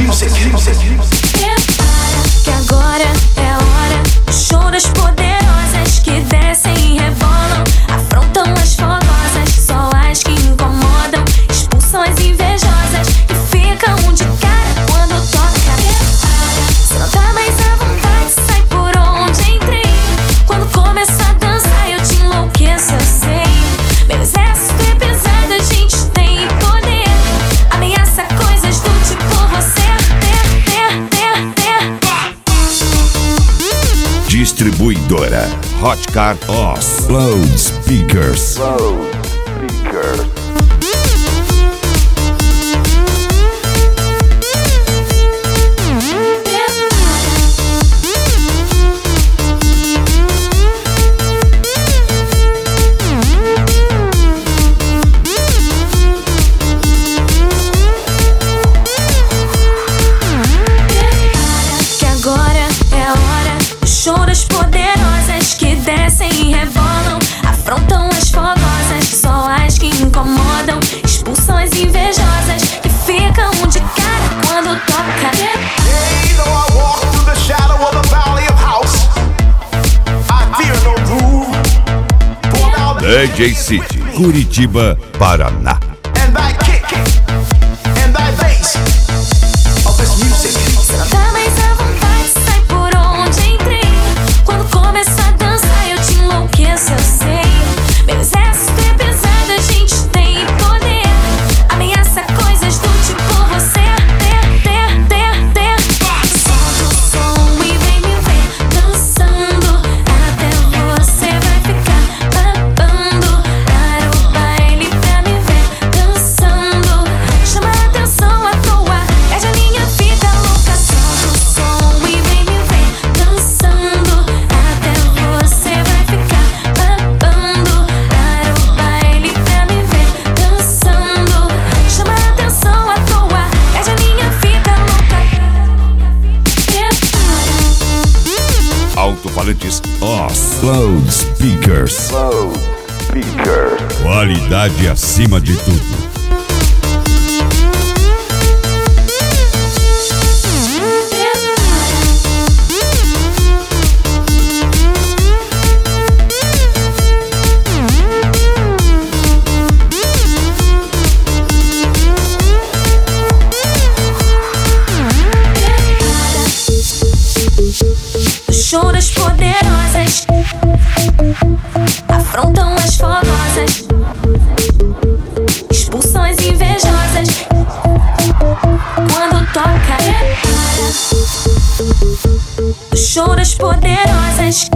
music. Que agora é a hora. O show das poderosas que descem e rebolam, afrontam as fogosas, só as que incomodam, expulsam as invejosas que ficam de cara quando toca. Se não tá mais à vontade, sai por onde entrei. Quando começa a dançar eu te enlouqueço, eu sei. Meu exército é pesado, a gente tem poder. Ameaça coisas do tipo você Distribuidora Hotcar Oz Loudspeakers. Que agora é a hora. O show das poderosas que descem e rebolam, afrontam as fogosas, só as que incomodam, expulsam as invejosas que ficam de cara quando toca. You know I walk through the shadow of the valley of house. I fear no rule. Pull down the DJ City, Curitiba, Paraná. and thy kick and thy bass of this music. Se não tá mais à vontade, sai por onde entrei. Quando começa a dançar eu te enlouqueço, eu sei. Meu exército é pesado, a gente tem poder. Ameaça coisas do tipo você solta o som e vem me ver dançando. Até você vai ficar babando. Para o baile pra me ver dançando. Chama a atenção à toa, perde a linha, fica louca. Solta o som e vem me ver dançando. Até você vai ficar babando. Para o baile pra me ver dançando. Chama a atenção à toa, perde a linha, fica louca. Alto-falantes Oz Loudspeakers. Qualidade acima de tudo. O show das poderosas afrontam as fogosas, expulsam as invejosas quando toca. O show das poderosas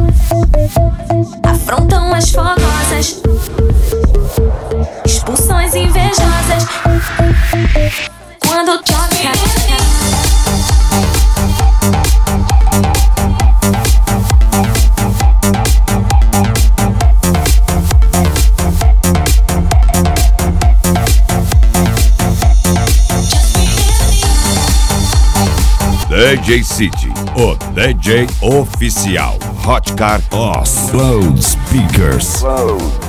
afrontam as fogosas, expulsam as invejosas quando toca. DJ City, o DJ oficial. Hotcar Oz Loudspeakers.